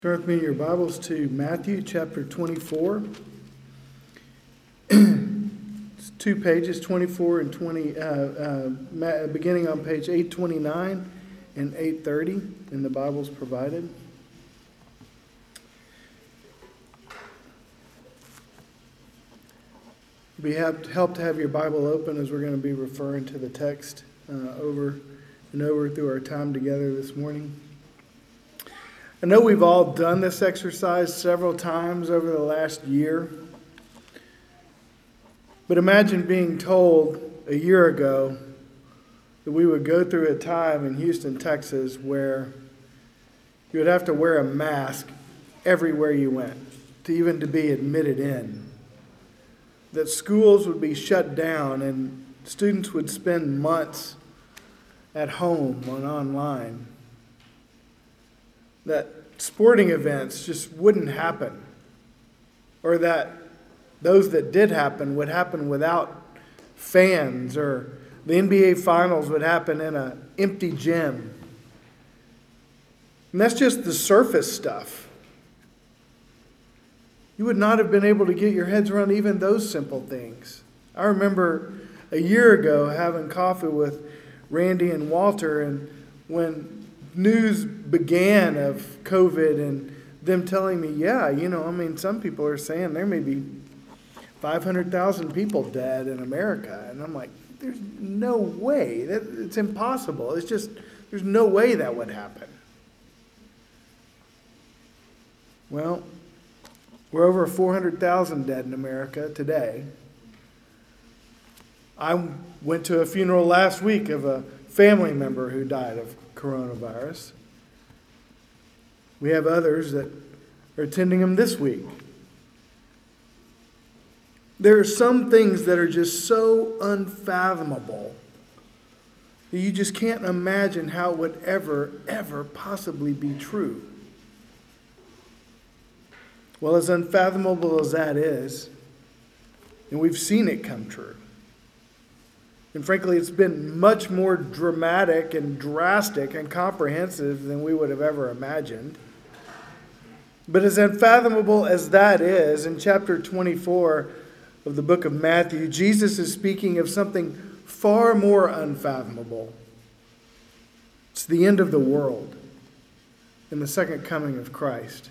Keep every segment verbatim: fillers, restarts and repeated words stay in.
Turn with me in your Bibles to Matthew chapter twenty-four. It's two pages, twenty-four and twenty, uh, uh, beginning on page eight twenty-nine and eight thirty in the Bibles provided. We have help to have your Bible open as we're going to be referring to the text uh, over and over through our time together this morning. I know we've all done this exercise several times over the last year, but imagine being told a year ago that we would go through a time in Houston, Texas, where you would have to wear a mask everywhere you went, to even to be admitted in. That schools would be shut down and students would spend months at home and online. That sporting events just wouldn't happen, or that those that did happen would happen without fans, or the N B A Finals would happen in an empty gym. And that's just the surface stuff. You would not have been able to get your heads around even those simple things. I remember a year ago having coffee with Randy and Walter, and when news began of COVID and them telling me, yeah, you know, I mean, some people are saying there may be five hundred thousand people dead in America. And I'm like, there's no way. That, it's impossible. It's just, there's no way that would happen. Well, we're over four hundred thousand dead in America today. I went to a funeral last week of a family member who died of coronavirus. We have others that are attending them this week. There are some things that are just so unfathomable that you just can't imagine how it would ever, ever possibly be true. Well, as unfathomable as that is, and we've seen it come true, and frankly, it's been much more dramatic and drastic and comprehensive than we would have ever imagined. But as unfathomable as that is, in chapter twenty-four of the book of Matthew, Jesus is speaking of something far more unfathomable. It's the end of the world and the second coming of Christ.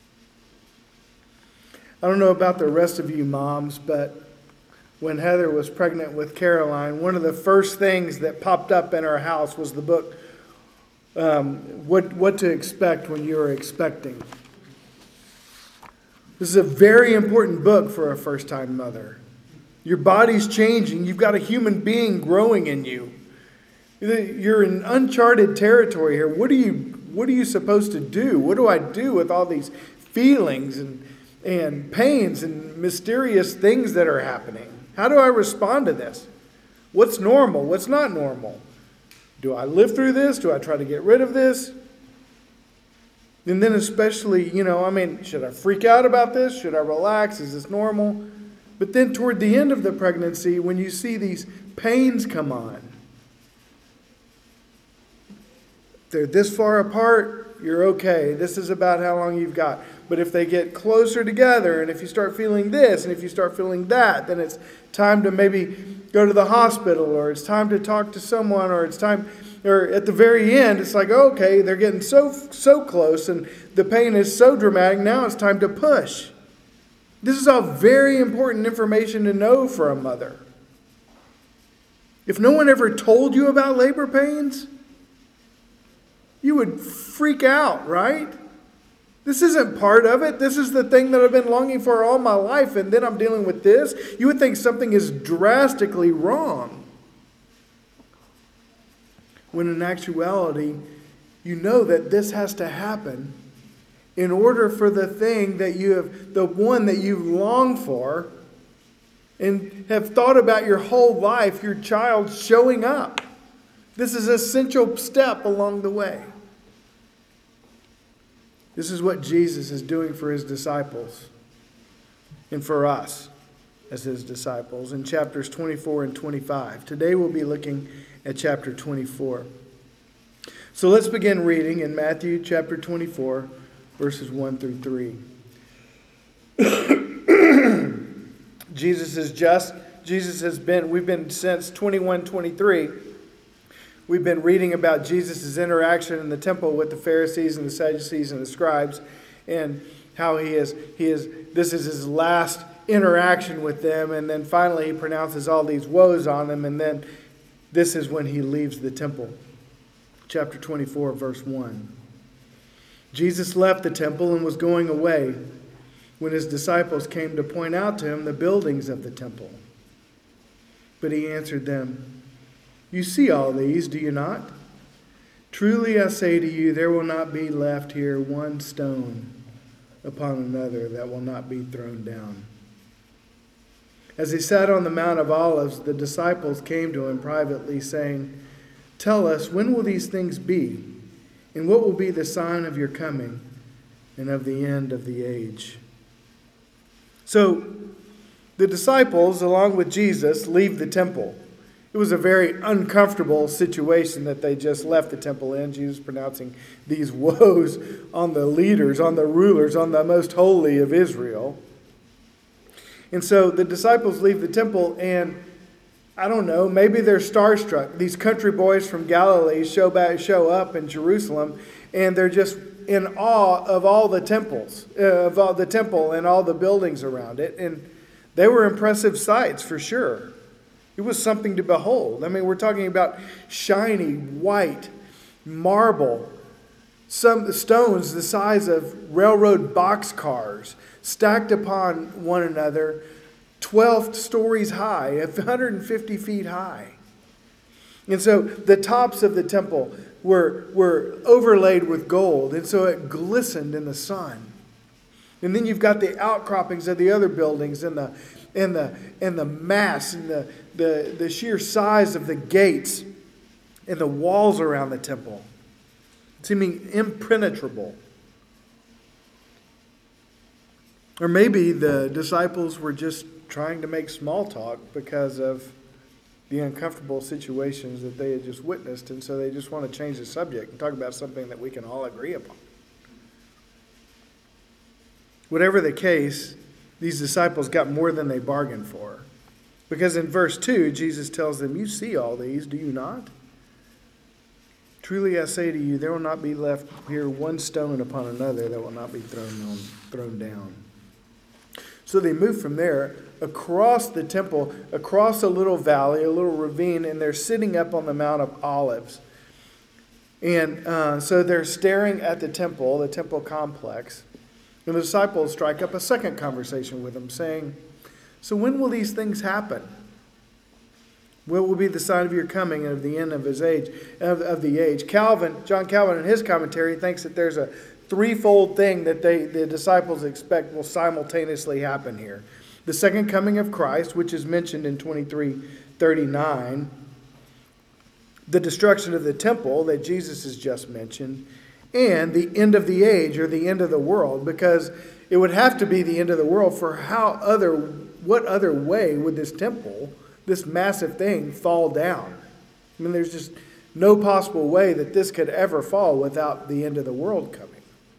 I don't know about the rest of you moms, but when Heather was pregnant with Caroline, one of the first things that popped up in our house was the book, um, what, what to Expect When You Are Expecting. This is a very important book for a first-time mother. Your body's changing. You've got a human being growing in you. You're in uncharted territory here. What are you, what are you supposed to do? What do I do with all these feelings and, and pains and mysterious things that are happening? How do I respond to this? What's normal? What's not normal? Do I live through this? Do I try to get rid of this? And then especially, you know, I mean, should I freak out about this? Should I relax? Is this normal? But then toward the end of the pregnancy, when you see these pains come on, they're this far apart, you're okay. This is about how long you've got. But if they get closer together, and if you start feeling this, and if you start feeling that, then it's time to maybe go to the hospital, or it's time to talk to someone, or it's time, or at the very end, it's like, okay, they're getting so, so close, and the pain is so dramatic, now it's time to push. This is all very important information to know for a mother. If no one ever told you about labor pains, you would freak out, right? This isn't part of it. This is the thing that I've been longing for all my life, and then I'm dealing with this. You would think something is drastically wrong. When in actuality, you know that this has to happen in order for the thing that you have, the one that you've longed for and have thought about your whole life, your child showing up. This is an essential step along the way. This is what Jesus is doing for his disciples and for us as his disciples in chapters twenty-four and twenty-five. Today we'll be looking at chapter twenty-four. So let's begin reading in Matthew chapter twenty-four, verses one through three. Jesus is just. Jesus has been, we've been since twenty-one twenty-three, we've been reading about Jesus' interaction in the temple with the Pharisees and the Sadducees and the scribes, and how he is, he is, this is his last interaction with them, and then finally he pronounces all these woes on them, and then this is when he leaves the temple. Chapter twenty-four, verse one. Jesus left the temple and was going away when his disciples came to point out to him the buildings of the temple. But he answered them, "You see all these, do you not? Truly I say to you, there will not be left here one stone upon another that will not be thrown down." As he sat on the Mount of Olives, the disciples came to him privately, saying, "Tell us, when will these things be? And what will be the sign of your coming and of the end of the age?" So, the disciples, along with Jesus, leave the temple. It was a very uncomfortable situation that they just left the temple in. Jesus pronouncing these woes on the leaders, on the rulers, on the most holy of Israel. And so the disciples leave the temple, and I don't know, maybe they're starstruck. These country boys from Galilee show back, show up in Jerusalem, and they're just in awe of all the temples, uh, of all the temple and all the buildings around it. And they were impressive sights for sure. It was something to behold. I mean, we're talking about shiny white marble, some stones the size of railroad boxcars stacked upon one another, twelve stories high, one hundred fifty feet high. And so the tops of the temple were, were overlaid with gold, and so it glistened in the sun. And then you've got the outcroppings of the other buildings and the and the and the mass and the, the, the sheer size of the gates and the walls around the temple, seeming impenetrable. Or maybe the disciples were just trying to make small talk because of the uncomfortable situations that they had just witnessed, and so they just want to change the subject and talk about something that we can all agree upon. Whatever the case, these disciples got more than they bargained for. Because in verse two, Jesus tells them, "You see all these, do you not? Truly I say to you, there will not be left here one stone upon another that will not be thrown on, thrown down." So they move from there across the temple, across a little valley, a little ravine, and they're sitting up on the Mount of Olives. And uh, so they're staring at the temple, the temple complex. And the disciples strike up a second conversation with him, saying, "So when will these things happen? What will be the sign of your coming and of the end of his age, of, of the age?" Calvin, John Calvin, in his commentary, thinks that there's a threefold thing that they, the disciples expect will simultaneously happen here. The second coming of Christ, which is mentioned in twenty-three thirty-nine, the destruction of the temple that Jesus has just mentioned, and the end of the age, or the end of the world, because it would have to be the end of the world, for how other, what other way would this temple, this massive thing, fall down? I mean, there's just no possible way that this could ever fall without the end of the world coming.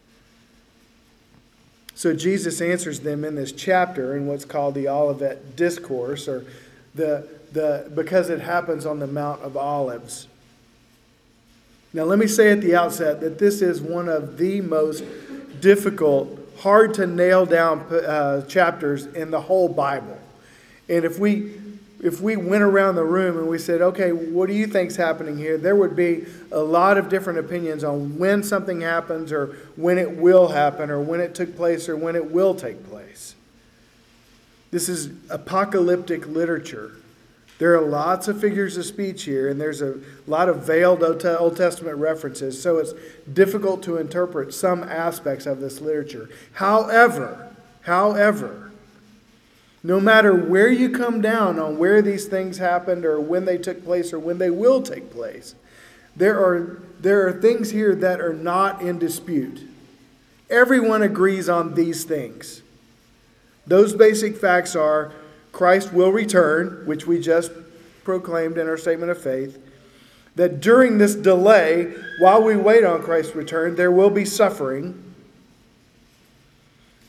So Jesus answers them in this chapter in what's called the Olivet Discourse, or the the because it happens on the Mount of Olives. Now, let me say at the outset that this is one of the most difficult, hard to nail down uh, chapters in the whole Bible. And if we if we went around the room and we said, "Okay, what do you think's happening here?" there would be a lot of different opinions on when something happens, or when it will happen, or when it took place, or when it will take place. This is apocalyptic literature. There are lots of figures of speech here, and there's a lot of veiled Old Testament references, so it's difficult to interpret some aspects of this literature. However, however, no matter where you come down on where these things happened, or when they took place, or when they will take place, there are, there are things here that are not in dispute. Everyone agrees on these things. Those basic facts are: Christ will return, which we just proclaimed in our statement of faith. That during this delay, while we wait on Christ's return, there will be suffering.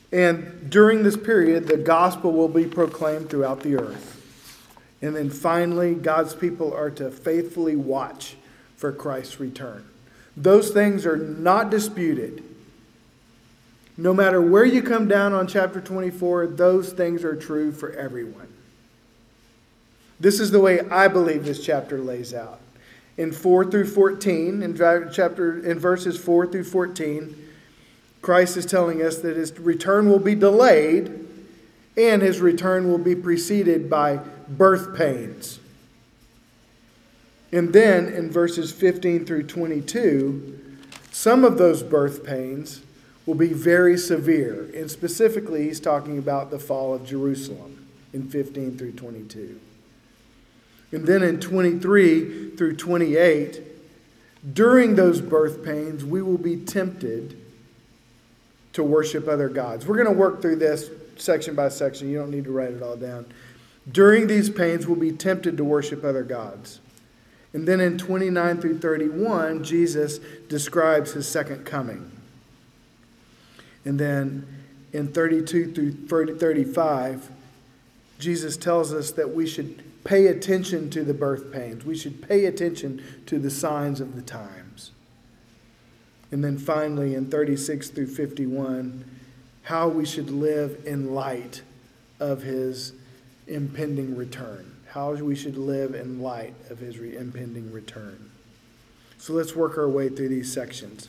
And during this period, the gospel will be proclaimed throughout the earth. And then finally, God's people are to faithfully watch for Christ's return. Those things are not disputed. No matter where you come down on chapter twenty-four, those things are true for everyone. This is the way I believe this chapter lays out. In four through fourteen, in chapter in verses four through fourteen, Christ is telling us that his return will be delayed and his return will be preceded by birth pains. And then in verses fifteen through twenty-two, some of those birth pains will be very severe. And specifically, he's talking about the fall of Jerusalem in fifteen through twenty-two. And then in twenty-three through twenty-eight, during those birth pains, we will be tempted to worship other gods. We're going to work through this section by section. You don't need to write it all down. During these pains, we'll be tempted to worship other gods. And then in twenty-nine through thirty-one, Jesus describes his second coming. And then in thirty-two through thirty-five, Jesus tells us that we should pay attention to the birth pains. We should pay attention to the signs of the times. And then finally in thirty-six through fifty-one, how we should live in light of his impending return. How we should live in light of his re- impending return. So let's work our way through these sections.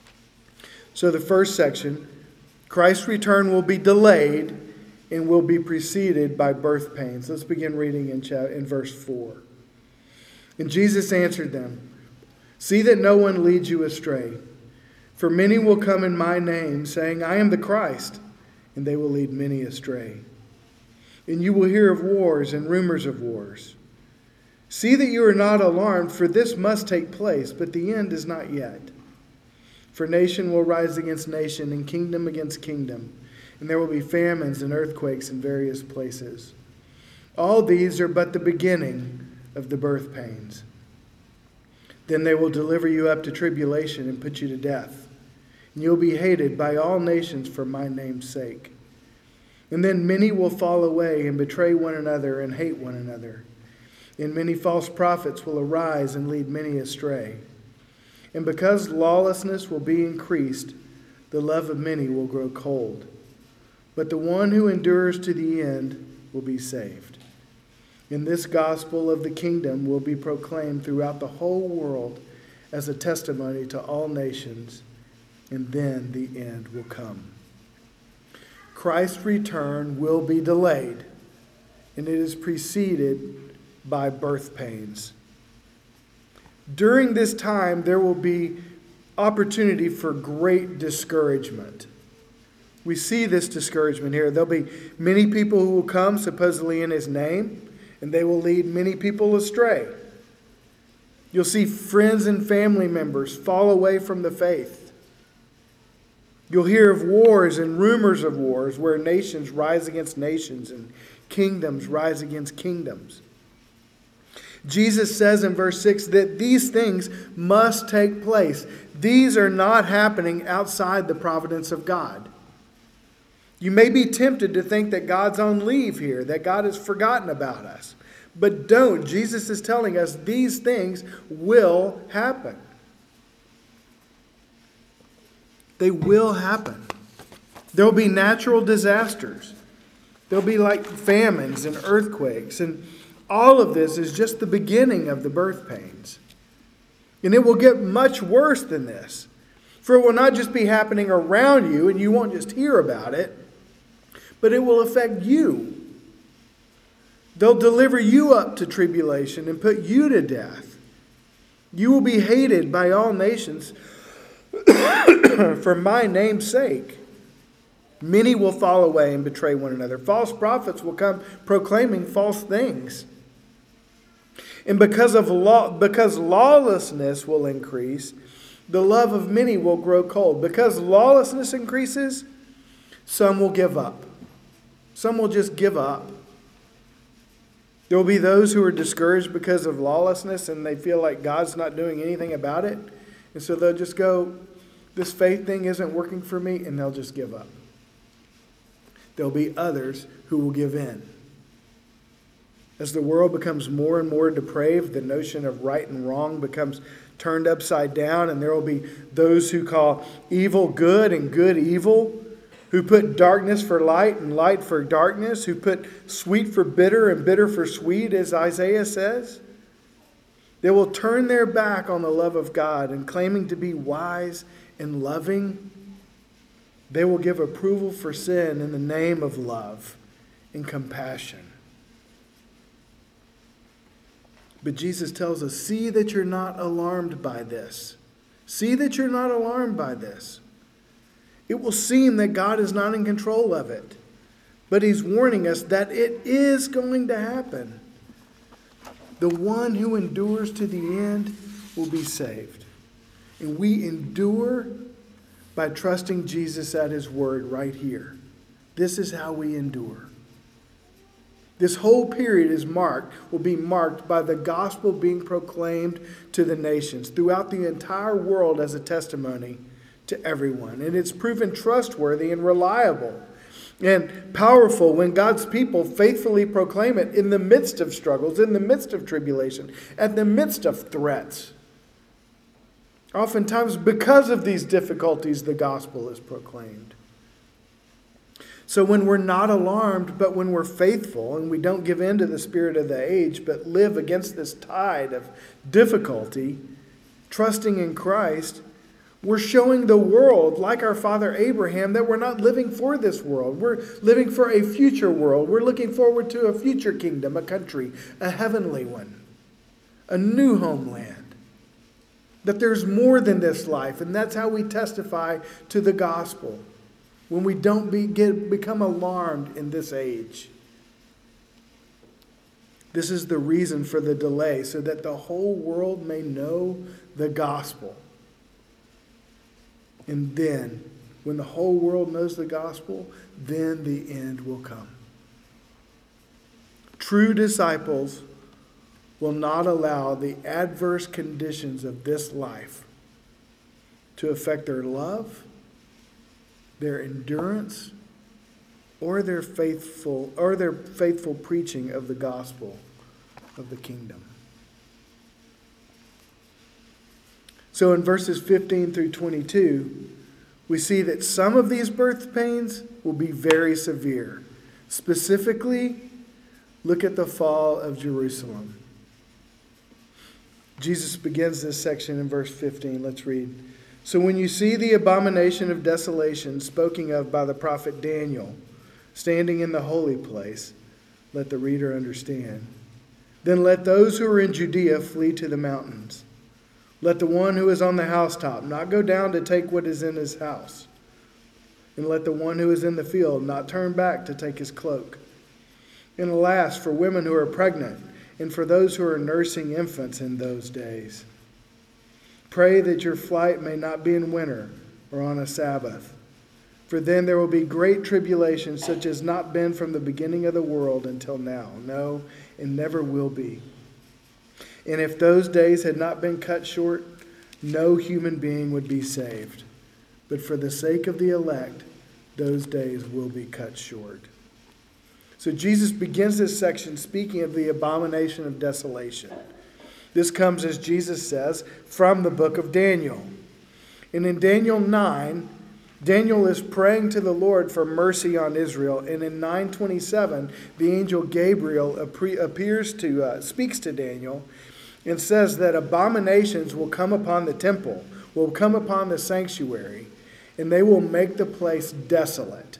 So the first section, Christ's return will be delayed and will be preceded by birth pains. Let's begin reading in, cha- in verse four. And Jesus answered them, "See that no one leads you astray. For many will come in my name, saying, 'I am the Christ,' and they will lead many astray. And you will hear of wars and rumors of wars. See that you are not alarmed, for this must take place, but the end is not yet. For nation will rise against nation, and kingdom against kingdom, and there will be famines and earthquakes in various places. All these are but the beginning of the birth pains. Then they will deliver you up to tribulation and put you to death. And you'll be hated by all nations for my name's sake. And then many will fall away and betray one another and hate one another. And many false prophets will arise and lead many astray. And because lawlessness will be increased, the love of many will grow cold. But the one who endures to the end will be saved. And this gospel of the kingdom will be proclaimed throughout the whole world as a testimony to all nations, and then the end will come." Christ's return will be delayed, and it is preceded by birth pains. During this time, there will be opportunity for great discouragement. We see this discouragement here. There'll be many people who will come supposedly in his name, and they will lead many people astray. You'll see friends and family members fall away from the faith. You'll hear of wars and rumors of wars where nations rise against nations and kingdoms rise against kingdoms. Jesus says in verse six that these things must take place. These are not happening outside the providence of God. You may be tempted to think that God's on leave here, that God has forgotten about us. But don't. Jesus is telling us these things will happen. They will happen. There will be natural disasters. There'll be like famines and earthquakes. And all of this is just the beginning of the birth pains. And it will get much worse than this. For it will not just be happening around you and you won't just hear about it, but it will affect you. They'll deliver you up to tribulation and put you to death. You will be hated by all nations for my name's sake. Many will fall away and betray one another. False prophets will come proclaiming false things. And because of law, because lawlessness will increase, the love of many will grow cold. Because lawlessness increases, some will give up. Some will just give up. There will be those who are discouraged because of lawlessness and they feel like God's not doing anything about it. And so they'll just go, this faith thing isn't working for me, and they'll just give up. there'll be others who will give in. As the world becomes more and more depraved, the notion of right and wrong becomes turned upside down, and there will be those who call evil good and good evil, who put darkness for light and light for darkness, who put sweet for bitter and bitter for sweet, as Isaiah says. They will turn their back on the love of God, and claiming to be wise and loving, they will give approval for sin in the name of love and compassion. But Jesus tells us, see that you're not alarmed by this. See that you're not alarmed by this. It will seem that God is not in control of it, but he's warning us that it is going to happen. The one who endures to the end will be saved. And we endure by trusting Jesus at his word right here. This is how we endure. This whole period is marked, will be marked by the gospel being proclaimed to the nations throughout the entire world as a testimony to everyone. And it's proven trustworthy and reliable and powerful when God's people faithfully proclaim it in the midst of struggles, in the midst of tribulation, at the midst of threats. Oftentimes, because of these difficulties, the gospel is proclaimed. So when we're not alarmed, but when we're faithful and we don't give in to the spirit of the age, but live against this tide of difficulty, trusting in Christ, we're showing the world, like our father Abraham, that we're not living for this world. We're living for a future world. We're looking forward to a future kingdom, a country, a heavenly one, a new homeland. That there's more than this life, and that's how we testify to the gospel. When we don't be, get, become alarmed in this age. This is the reason for the delay, so that the whole world may know the gospel. And then, when the whole world knows the gospel, then the end will come. True disciples will not allow the adverse conditions of this life to affect their love, their endurance, or their faithful or their faithful preaching of the gospel of the kingdom. So in verses fifteen through twenty-two, we see that some of these birth pains will be very severe. Specifically, look at the fall of Jerusalem. Jesus begins this section in verse fifteen. Let's read. So when you see the abomination of desolation spoken of by the prophet Daniel standing in the holy place, let the reader understand. Then let those who are in Judea flee to the mountains. Let the one who is on the housetop not go down to take what is in his house. And let the one who is in the field not turn back to take his cloak. And alas, for women who are pregnant and for those who are nursing infants in those days. Pray that your flight may not be in winter or on a Sabbath. For then there will be great tribulation, such as not been from the beginning of the world until now. No, and never will be. And if those days had not been cut short, no human being would be saved. But for the sake of the elect, those days will be cut short. So Jesus begins this section speaking of the abomination of desolation. This comes, as Jesus says, from the book of Daniel. And in Daniel nine, Daniel is praying to the Lord for mercy on Israel. And in nine twenty-seven, the angel Gabriel appears to, uh, speaks to Daniel and says that abominations will come upon the temple, will come upon the sanctuary, and they will make the place desolate.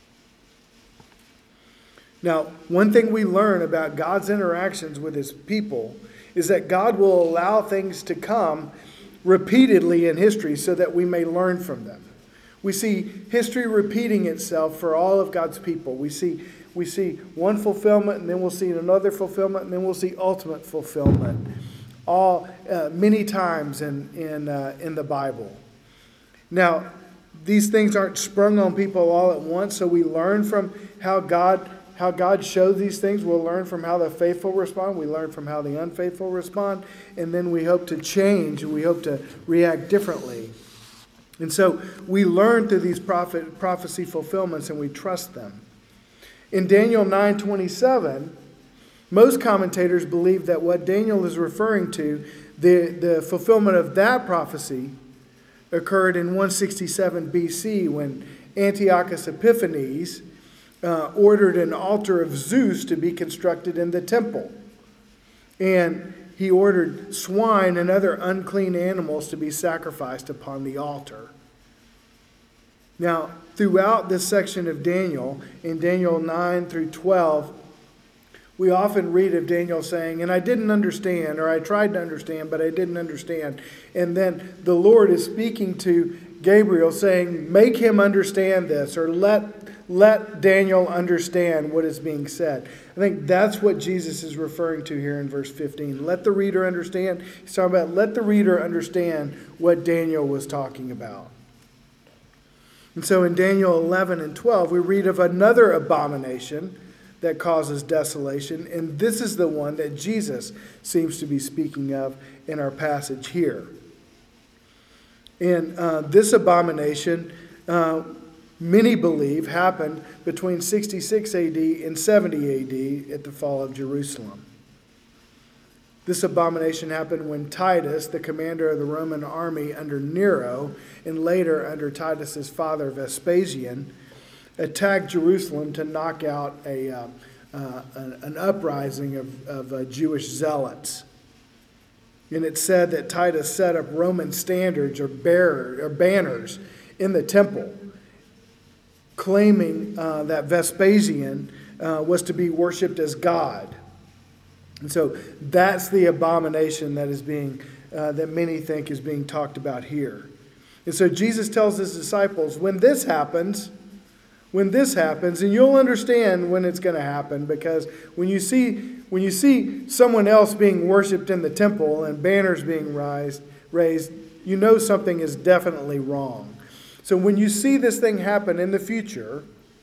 Now, one thing we learn about God's interactions with his people is that God will allow things to come repeatedly in history so that we may learn from them. We see history repeating itself for all of God's people. We see, we see one fulfillment, and then we'll see another fulfillment, and then we'll see ultimate fulfillment, all uh, many times in, in, uh, in the Bible. Now, these things aren't sprung on people all at once, so we learn from how God How God showed these things. We'll learn from how the faithful respond. We learn from how the unfaithful respond. And then we hope to change. We hope to react differently. And so we learn through these prophet, prophecy fulfillments, and we trust them. In Daniel nine twenty-seven, most commentators believe that what Daniel is referring to, the, the fulfillment of that prophecy, occurred in one sixty-seven B C when Antiochus Epiphanes uh, ordered an altar of Zeus to be constructed in the temple. And he ordered swine and other unclean animals to be sacrificed upon the altar. Now, throughout this section of Daniel, in Daniel nine through twelve, we often read of Daniel saying, and I didn't understand, or I tried to understand, but I didn't understand. And then the Lord is speaking to Gabriel saying, make him understand this, or let, let Daniel understand what is being said. I think that's what Jesus is referring to here in verse fifteen. Let the reader understand. He's talking about let the reader understand what Daniel was talking about. And so in Daniel eleven and twelve, we read of another abomination that causes desolation. And this is the one that Jesus seems to be speaking of in our passage here. And uh, this abomination, uh, many believe, happened between sixty-six A D and seventy A D at the fall of Jerusalem. This abomination happened when Titus, the commander of the Roman army under Nero, and later under Titus's father Vespasian, attacked Jerusalem to knock out a, uh, uh, an uprising of, of uh, Jewish zealots. And it said that Titus set up Roman standards or, bearer, or banners in the temple, claiming uh, that Vespasian uh, was to be worshipped as God. And so that's the abomination that is being, uh, that many think is being talked about here. And so Jesus tells his disciples, when this happens, when this happens, and you'll understand when it's going to happen, because when you see when you see someone else being worshipped in the temple and banners being raised, raised, you know something is definitely wrong. So when you see this thing happen in the future,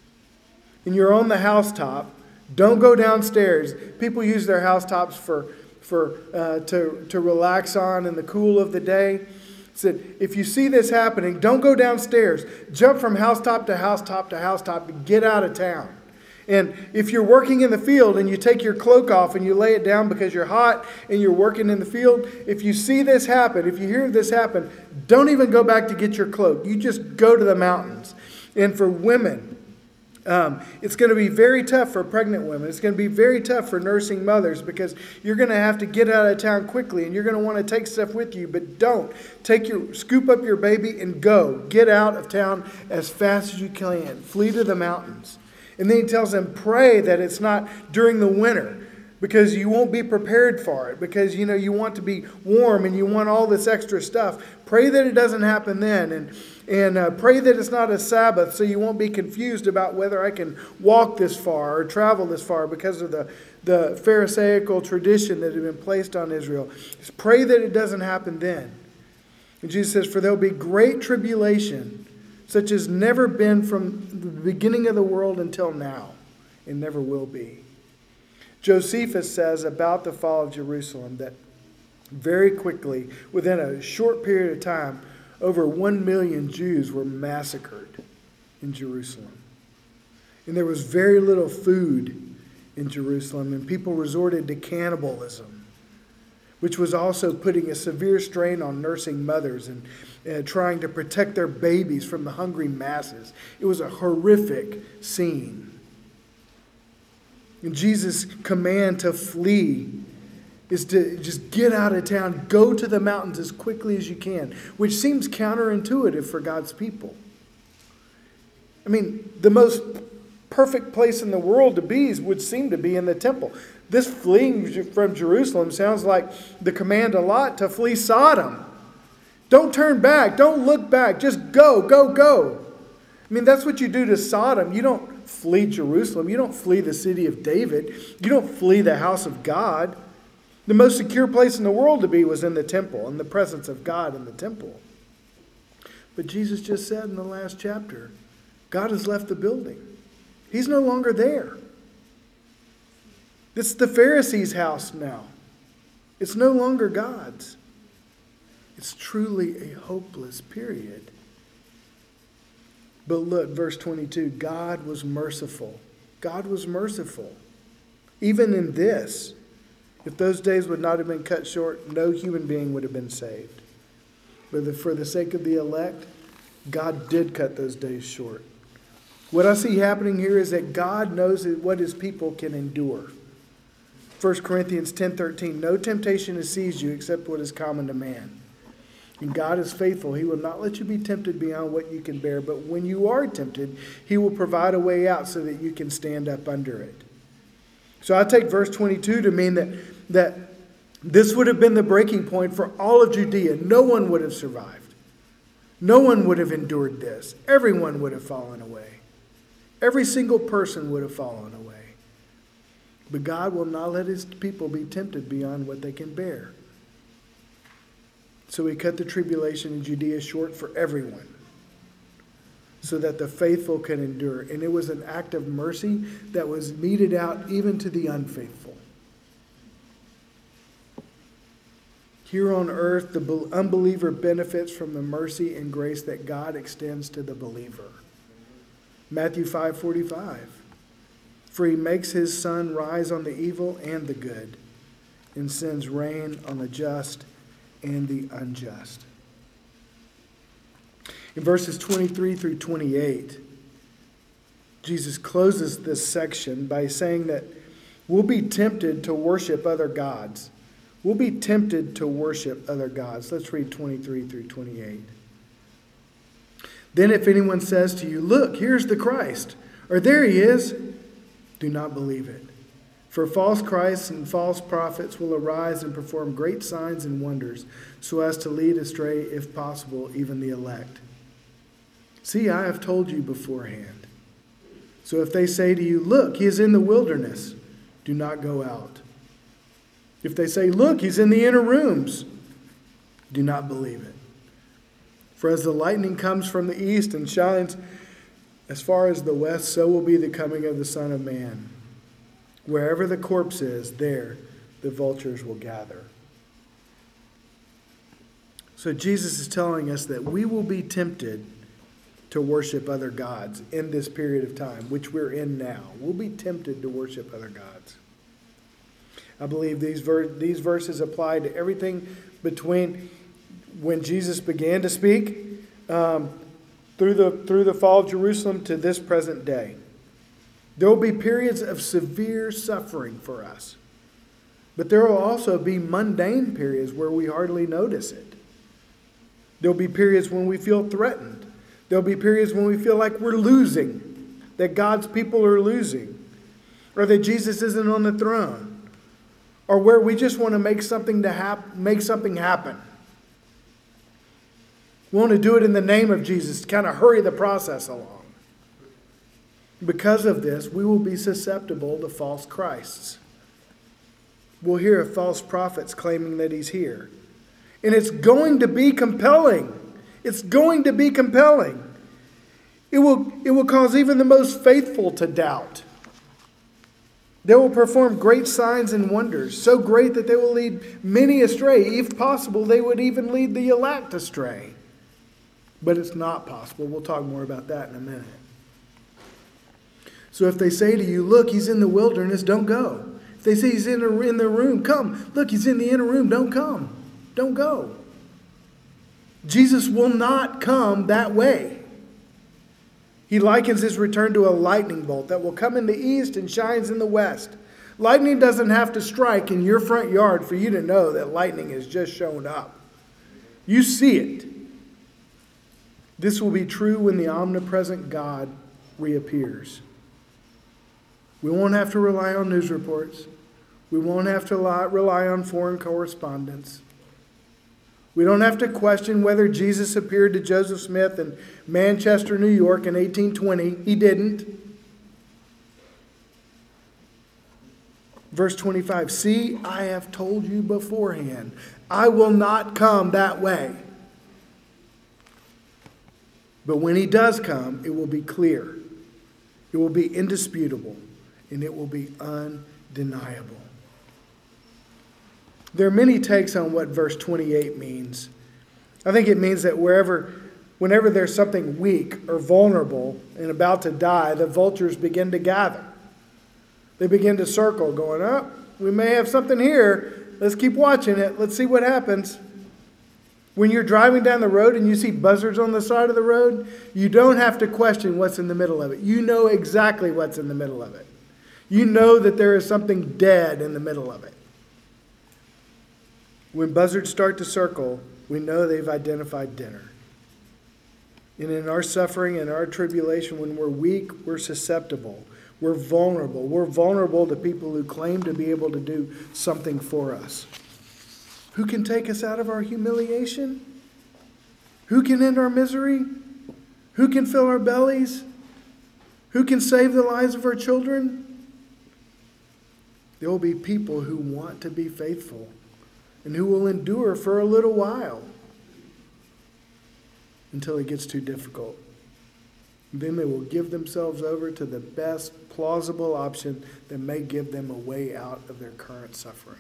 and you're on the housetop, don't go downstairs. People use their housetops for for uh, to to relax on in the cool of the day. Said, if you see this happening, don't go downstairs. Jump from housetop to housetop to housetop and get out of town. And if you're working in the field and you take your cloak off and you lay it down because you're hot and you're working in the field, if you see this happen, if you hear this happen, don't even go back to get your cloak. You just go to the mountains. And for women, Um, it's going to be very tough for pregnant women. It's going to be very tough for nursing mothers because you're going to have to get out of town quickly and you're going to want to take stuff with you. But don't. Take your, scoop up your baby and go. Get out of town as fast as you can. Flee to the mountains. And then he tells them, pray that it's not during the winter because you won't be prepared for it. Because, you know, you want to be warm and you want all this extra stuff. Pray that it doesn't happen then. And And uh, pray that it's not a Sabbath so you won't be confused about whether I can walk this far or travel this far because of the, the Pharisaical tradition that had been placed on Israel. Just pray that it doesn't happen then. And Jesus says, for there will be great tribulation, such as never been from the beginning of the world until now, and never will be. Josephus says about the fall of Jerusalem that very quickly, within a short period of time, over one million Jews were massacred in Jerusalem. And there was very little food in Jerusalem, and people resorted to cannibalism, which was also putting a severe strain on nursing mothers and uh, trying to protect their babies from the hungry masses. It was a horrific scene. And Jesus' command to flee is to just get out of town, go to the mountains as quickly as you can, which seems counterintuitive for God's people. I mean, the most perfect place in the world to be would seem to be in the temple. This fleeing from Jerusalem sounds like the command a lot to flee Sodom. Don't turn back. Don't look back. Just go, go, go. I mean, that's what you do to Sodom. You don't flee Jerusalem. You don't flee the city of David. You don't flee the house of God. The most secure place in the world to be was in the temple, in the presence of God in the temple. But Jesus just said in the last chapter, God has left the building. He's no longer there. It's the Pharisees' house now. It's no longer God's. It's truly a hopeless period. But look, verse twenty-two, God was merciful God was merciful. Even in this, if those days would not have been cut short, no human being would have been saved. But for the sake of the elect, God did cut those days short. What I see happening here is that God knows what his people can endure. First Corinthians ten thirteen, no temptation has seized you except what is common to man. And God is faithful. He will not let you be tempted beyond what you can bear. But when you are tempted, he will provide a way out so that you can stand up under it. So I take verse twenty-two to mean that, that this would have been the breaking point for all of Judea. No one would have survived. No one would have endured this. Everyone would have fallen away. Every single person would have fallen away. But God will not let his people be tempted beyond what they can bear. So he cut the tribulation in Judea short for everyone, so that the faithful can endure. And it was an act of mercy that was meted out even to the unfaithful. Here on earth, the unbeliever benefits from the mercy and grace that God extends to the believer. Matthew five forty-five. For he makes his sun rise on the evil and the good, and sends rain on the just and the unjust. In verses twenty-three through twenty-eight, Jesus closes this section by saying that we'll be tempted to worship other gods. We'll be tempted to worship other gods. Let's read twenty-three through twenty-eight. Then if anyone says to you, look, here's the Christ, or there he is, do not believe it. For false Christs and false prophets will arise and perform great signs and wonders, so as to lead astray, if possible, even the elect. See, I have told you beforehand. So if they say to you, look, he is in the wilderness, do not go out. If they say, look, he's in the inner rooms, do not believe it. For as the lightning comes from the east and shines as far as the west, so will be the coming of the Son of Man. Wherever the corpse is, there the vultures will gather. So Jesus is telling us that we will be tempted to worship other gods in this period of time, which we're in now. We'll be tempted to worship other gods. I believe these, ver- these verses apply to everything between when Jesus began to speak um, through the, through the fall of Jerusalem to this present day. There will be periods of severe suffering for us. But there will also be mundane periods where we hardly notice it. There will be periods when we feel threatened. There will be periods when we feel like we're losing, that God's people are losing, or that Jesus isn't on the throne, or where we just want to make something to hap- make something happen. We want to do it in the name of Jesus to kind of hurry the process along. Because of this, we will be susceptible to false Christs. We'll hear of false prophets claiming that he's here. And it's going to be compelling. It's going to be compelling. It will, it will cause even the most faithful to doubt. They will perform great signs and wonders, so great that they will lead many astray. If possible, they would even lead the elect astray. But it's not possible. We'll talk more about that in a minute. So if they say to you, look, he's in the wilderness, don't go. If they say he's in, a, in the room, come. Look, he's in the inner room, don't come. Don't go. Jesus will not come that way. He likens his return to a lightning bolt that will come in the east and shines in the west. Lightning doesn't have to strike in your front yard for you to know that lightning has just shown up. You see it. This will be true when the omnipresent God reappears. We won't have to rely on news reports. We won't have to rely on foreign correspondence. We don't have to question whether Jesus appeared to Joseph Smith in Manchester, New York in eighteen twenty. He didn't. Verse twenty-five, see, I have told you beforehand, I will not come that way. But when he does come, it will be clear. It will be indisputable. And it will be undeniable. There are many takes on what verse twenty-eight means. I think it means that wherever, whenever there's something weak or vulnerable and about to die, the vultures begin to gather. They begin to circle, going, oh, we may have something here. Let's keep watching it. Let's see what happens. When you're driving down the road and you see buzzards on the side of the road, you don't have to question what's in the middle of it. You know exactly what's in the middle of it. You know that there is something dead in the middle of it. When buzzards start to circle, we know they've identified dinner. And in our suffering and our tribulation, when we're weak, we're susceptible. We're vulnerable. We're vulnerable to people who claim to be able to do something for us. Who can take us out of our humiliation? Who can end our misery? Who can fill our bellies? Who can save the lives of our children? There will be people who want to be faithful and who will endure for a little while until it gets too difficult. Then they will give themselves over to the best plausible option that may give them a way out of their current suffering.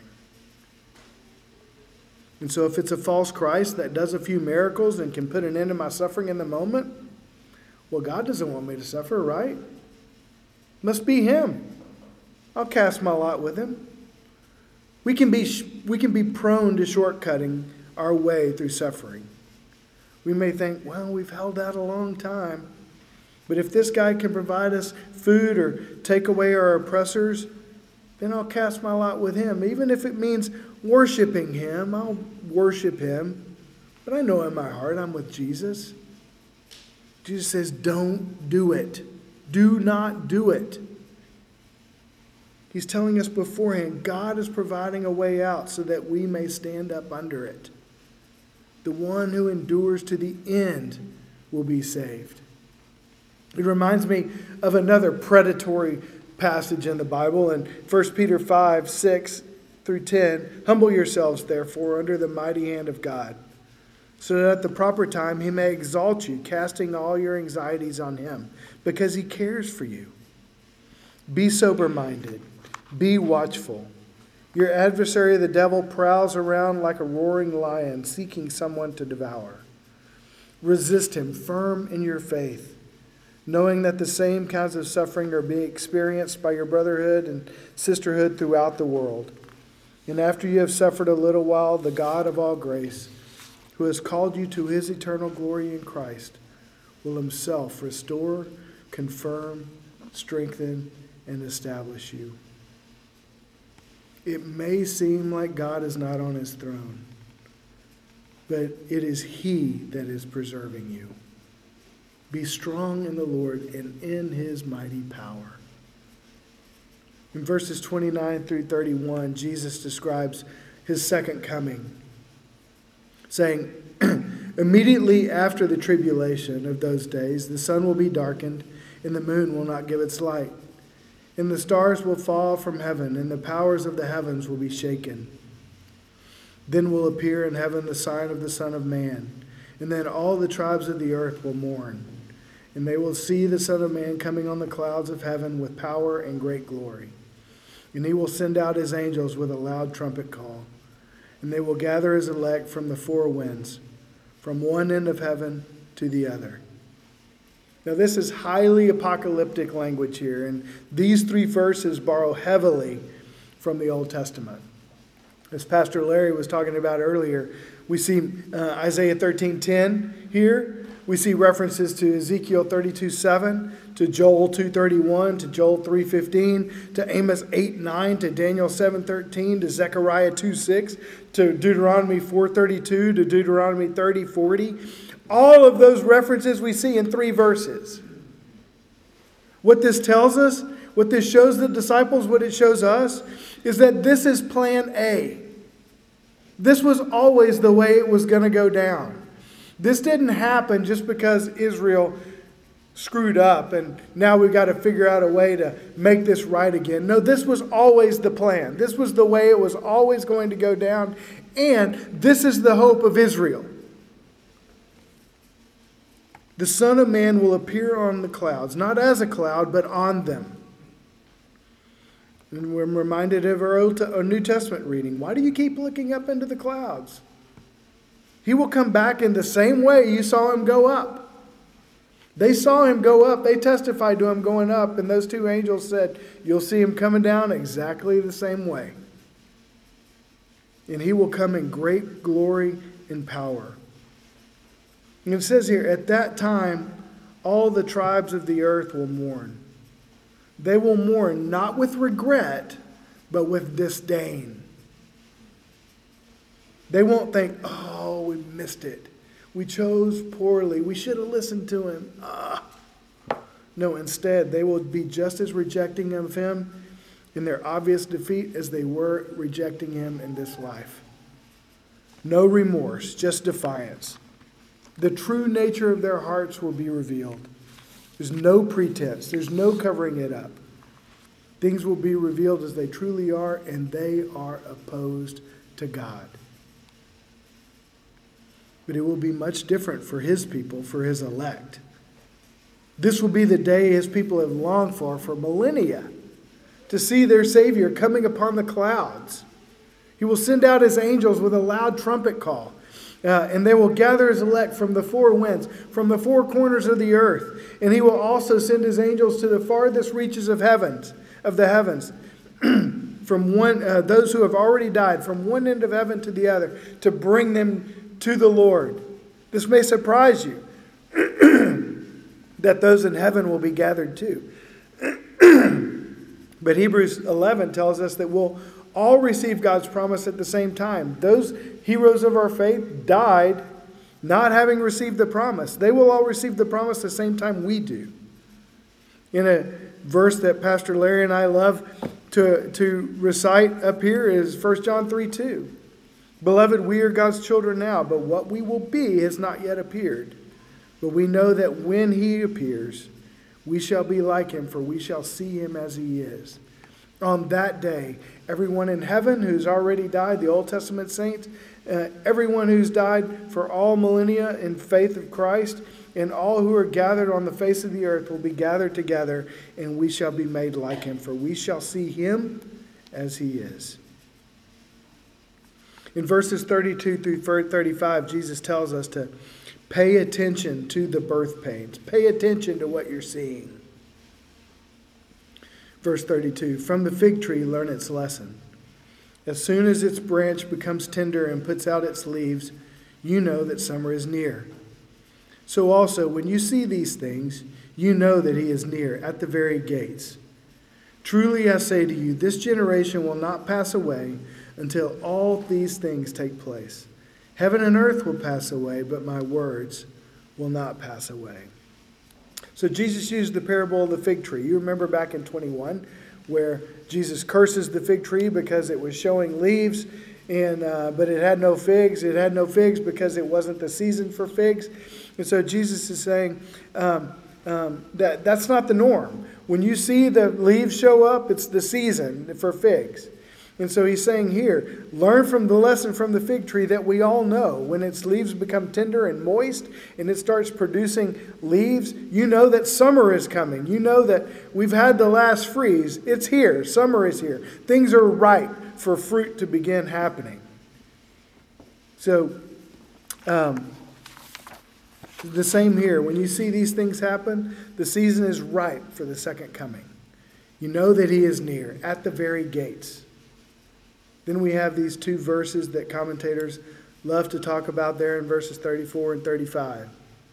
And so if it's a false Christ that does a few miracles and can put an end to my suffering in the moment, well, God doesn't want me to suffer, right? Must be him. I'll cast my lot with him. We can be, we can be prone to shortcutting our way through suffering. We may think, well, we've held out a long time. But if this guy can provide us food or take away our oppressors, then I'll cast my lot with him. Even if it means worshiping him, I'll worship him. But I know in my heart I'm with Jesus. Jesus says, don't do it. Do not do it. He's telling us beforehand, God is providing a way out so that we may stand up under it. The one who endures to the end will be saved. It reminds me of another predatory passage in the Bible in First Peter five, six through ten. Humble yourselves, therefore, under the mighty hand of God, so that at the proper time he may exalt you, casting all your anxieties on him, because he cares for you. Be sober-minded. Be watchful. Your adversary, the devil, prowls around like a roaring lion, seeking someone to devour. Resist him, firm in your faith, knowing that the same kinds of suffering are being experienced by your brotherhood and sisterhood throughout the world. And after you have suffered a little while, the God of all grace, who has called you to his eternal glory in Christ, will himself restore, confirm, strengthen, and establish you. It may seem like God is not on his throne, but it is he that is preserving you. Be strong in the Lord and in his mighty power. In verses twenty-nine through thirty-one, Jesus describes his second coming, saying, immediately after the tribulation of those days, the sun will be darkened, and the moon will not give its light. And the stars will fall from heaven, and the powers of the heavens will be shaken. Then will appear in heaven the sign of the Son of Man, and then all the tribes of the earth will mourn. And they will see the Son of Man coming on the clouds of heaven with power and great glory. And he will send out his angels with a loud trumpet call. And they will gather his elect from the four winds, from one end of heaven to the other. Now this is highly apocalyptic language here, and these three verses borrow heavily from the Old Testament. As Pastor Larry was talking about earlier, we see uh, Isaiah thirteen ten here. We see references to Ezekiel thirty-two seven, to Joel two thirty-one, to Joel three fifteen, to Amos eight nine, to Daniel seven thirteen, to Zechariah two six, to Deuteronomy four thirty-two, to Deuteronomy thirty forty. All of those references we see in three verses. What this tells us, what this shows the disciples, what it shows us, is that this is plan A. This was always the way it was going to go down. This didn't happen just because Israel screwed up and now we've got to figure out a way to make this right again. No, this was always the plan. This was the way it was always going to go down. And this is the hope of Israel. The Son of Man will appear on the clouds, not as a cloud, but on them. And we're reminded of our Old our New Testament reading. Why do you keep looking up into the clouds? He will come back in the same way you saw him go up. They saw him go up. They testified to him going up. And those two angels said, you'll see him coming down exactly the same way. And he will come in great glory and power. And it says here, at that time, all the tribes of the earth will mourn. They will mourn not with regret, but with disdain. They won't think, oh, we missed it. We chose poorly. We should have listened to him. Ah. No, instead, they will be just as rejecting of him in their obvious defeat as they were rejecting him in this life. No remorse, just defiance. The true nature of their hearts will be revealed. There's no pretense. There's no covering it up. Things will be revealed as they truly are, and they are opposed to God. But it will be much different for his people, for his elect. This will be the day his people have longed for, for millennia, to see their Savior coming upon the clouds. He will send out his angels with a loud trumpet call, uh, and they will gather his elect from the four winds, from the four corners of the earth. And he will also send his angels to the farthest reaches of heavens, of the heavens, from one uh, those who have already died, from one end of heaven to the other, to bring them to the Lord. This may surprise you, that those in heaven will be gathered too. But Hebrews eleven tells us that we'll all receive God's promise at the same time. Those heroes of our faith died not having received the promise. They will all receive the promise the same time we do. In a verse that Pastor Larry and I love to, to recite up here is First John three two. Beloved, we are God's children now, but what we will be has not yet appeared. But we know that when he appears, we shall be like him, for we shall see him as he is. On that day, everyone in heaven who's already died, the Old Testament saints, uh, everyone who's died for all millennia in faith of Christ, and all who are gathered on the face of the earth will be gathered together, and we shall be made like him, for we shall see him as he is. In verses thirty-two through thirty-five, Jesus tells us to pay attention to the birth pains. Pay attention to what you're seeing. Verse thirty-two, from the fig tree learn its lesson. As soon as its branch becomes tender and puts out its leaves, you know that summer is near. So also, when you see these things, you know that he is near, at the very gates. Truly I say to you, this generation will not pass away until all these things take place. Heaven and earth will pass away, but my words will not pass away. So Jesus used the parable of the fig tree. You remember back in twenty-one where Jesus curses the fig tree because it was showing leaves, and uh, but it had no figs. It had no figs because it wasn't the season for figs. And so Jesus is saying um, um, that that's not the norm. When you see the leaves show up, it's the season for figs. And so he's saying here, learn from the lesson from the fig tree that we all know. When its leaves become tender and moist and it starts producing leaves, you know that summer is coming. You know that we've had the last freeze. It's here. Summer is here. Things are ripe for fruit to begin happening. So, um, the same here. When you see these things happen, the season is ripe for the second coming. You know that he is near, at the very gates. Then we have these two verses that commentators love to talk about there in verses thirty-four and thirty-five.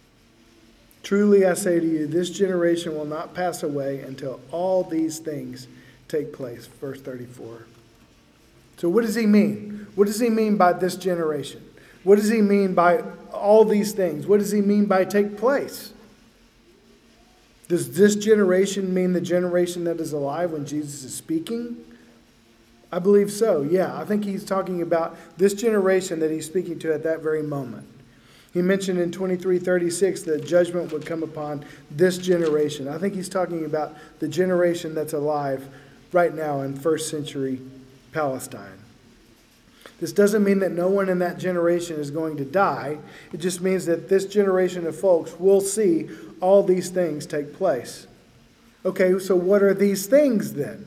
Truly I say to you, this generation will not pass away until all these things take place. Verse thirty-four. So what does he mean? What does he mean by this generation? What does he mean by all these things? What does he mean by take place? Does this generation mean the generation that is alive when Jesus is speaking? I believe so, yeah. I think he's talking about this generation that he's speaking to at that very moment. He mentioned in twenty-three thirty-six that judgment would come upon this generation. I think he's talking about the generation that's alive right now in first century Palestine. This doesn't mean that no one in that generation is going to die. It just means that this generation of folks will see all these things take place. Okay, so what are these things then?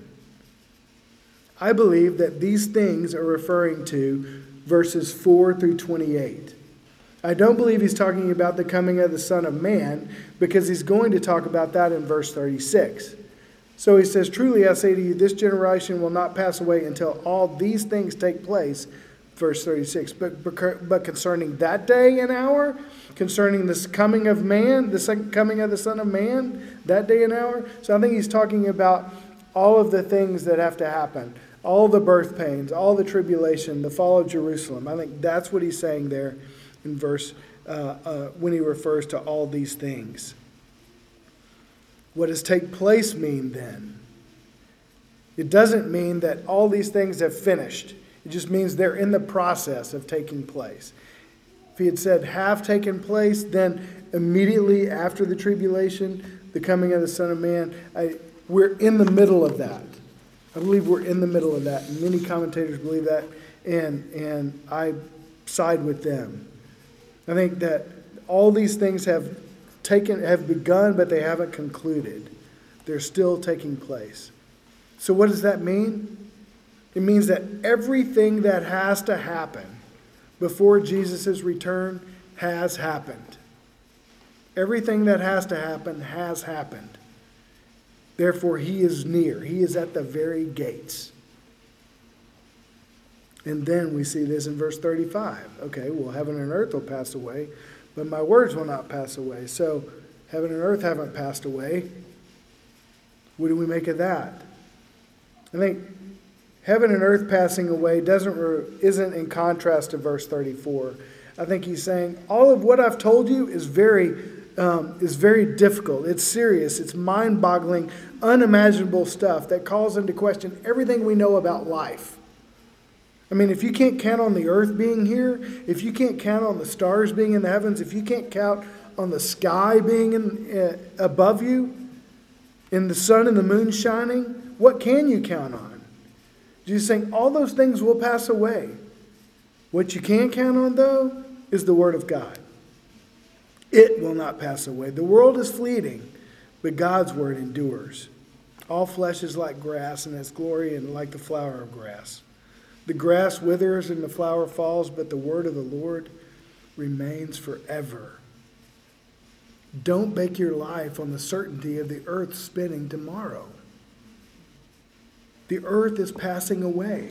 I believe that these things are referring to verses four through twenty-eight. I don't believe he's talking about the coming of the Son of Man, because he's going to talk about that in verse thirty-six. So he says, truly I say to you, this generation will not pass away until all these things take place. Verse thirty-six. But, but concerning that day and hour, concerning this coming of man, the second coming of the Son of Man, that day and hour. So I think he's talking about all of the things that have to happen. All the birth pains, all the tribulation, the fall of Jerusalem. I think that's what he's saying there in verse, uh, uh, when he refers to all these things. What does take place mean then? It doesn't mean that all these things have finished. It just means they're in the process of taking place. If he had said have taken place, then immediately after the tribulation, the coming of the Son of Man, I, we're in the middle of that. I believe we're in the middle of that. And many commentators believe that, and, and I side with them. I think that all these things have taken, have begun, but they haven't concluded. They're still taking place. So what does that mean? It means that everything that has to happen before Jesus' return has happened. Everything that has to happen has happened. Therefore, he is near. He is at the very gates. And then we see this in verse thirty-five. Okay, well, heaven and earth will pass away, but my words will not pass away. So, heaven and earth haven't passed away. What do we make of that? I think heaven and earth passing away doesn't isn't in contrast to verse thirty-four. I think he's saying all of what I've told you is very um, is very difficult. It's serious. It's mind-boggling, unimaginable stuff that calls into question everything we know about life. I mean, if you can't count on the earth being here, if you can't count on the stars being in the heavens, if you can't count on the sky being in, uh, above you, and the sun and the moon shining, what can you count on? Jesus saying all those things will pass away. What you can count on, though, is the Word of God. It will not pass away. The world is fleeting, but God's Word endures. All flesh is like grass, and its glory and like the flower of grass. The grass withers and the flower falls, but the word of the Lord remains forever. Don't bake your life on the certainty of the earth spinning tomorrow. The earth is passing away.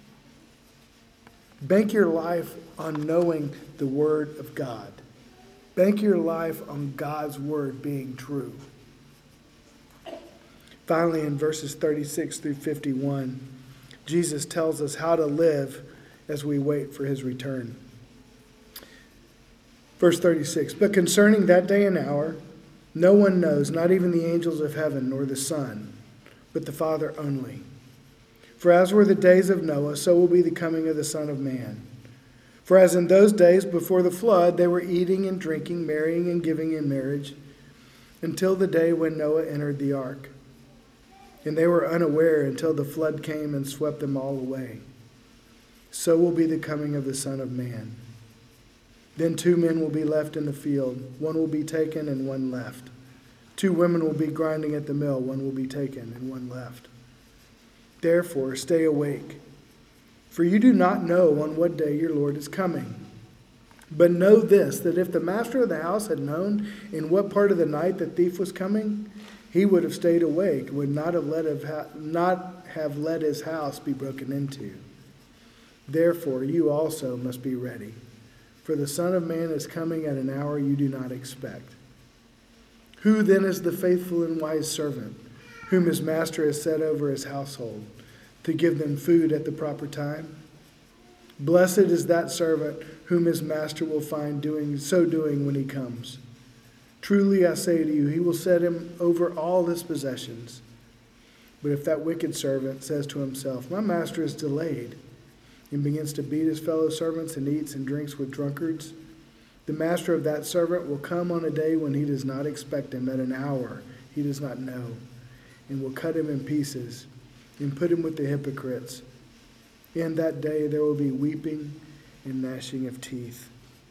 Bank your life on knowing the Word of God. Bank your life on God's Word being true. Finally, in verses thirty-six through fifty-one, Jesus tells us how to live as we wait for his return. Verse thirty-six, but concerning that day and hour, no one knows, not even the angels of heaven, nor the Son, but the Father only. For as were the days of Noah, so will be the coming of the Son of Man. For as in those days before the flood, they were eating and drinking, marrying and giving in marriage, until the day when Noah entered the ark. And they were unaware until the flood came and swept them all away. So will be the coming of the Son of Man. Then two men will be left in the field. One will be taken and one left. Two women will be grinding at the mill. One will be taken and one left. Therefore, stay awake. For you do not know on what day your Lord is coming. But know this, that if the master of the house had known in what part of the night the thief was coming, he would have stayed awake, would not have let have, not have let his house be broken into. Therefore, you also must be ready, for the Son of Man is coming at an hour you do not expect. Who then is the faithful and wise servant, whom his master has set over his household, to give them food at the proper time? Blessed is that servant whom his master will find doing so doing when he comes. Truly I say to you, he will set him over all his possessions. But if that wicked servant says to himself, my master is delayed, and begins to beat his fellow servants and eats and drinks with drunkards, the master of that servant will come on a day when he does not expect him, at an hour he does not know, and will cut him in pieces and put him with the hypocrites. In that day there will be weeping and gnashing of teeth.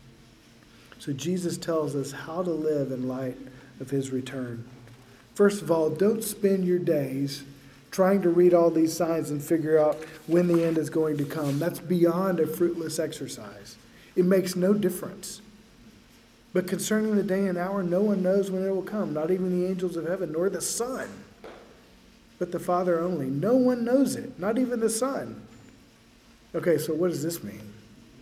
So Jesus tells us how to live in light of his return. First of all, don't spend your days trying to read all these signs and figure out when the end is going to come. That's beyond a fruitless exercise. It makes no difference. But concerning the day and hour, no one knows when it will come, not even the angels of heaven, nor the Son, but the Father only. No one knows it, not even the Son. Okay, so what does this mean?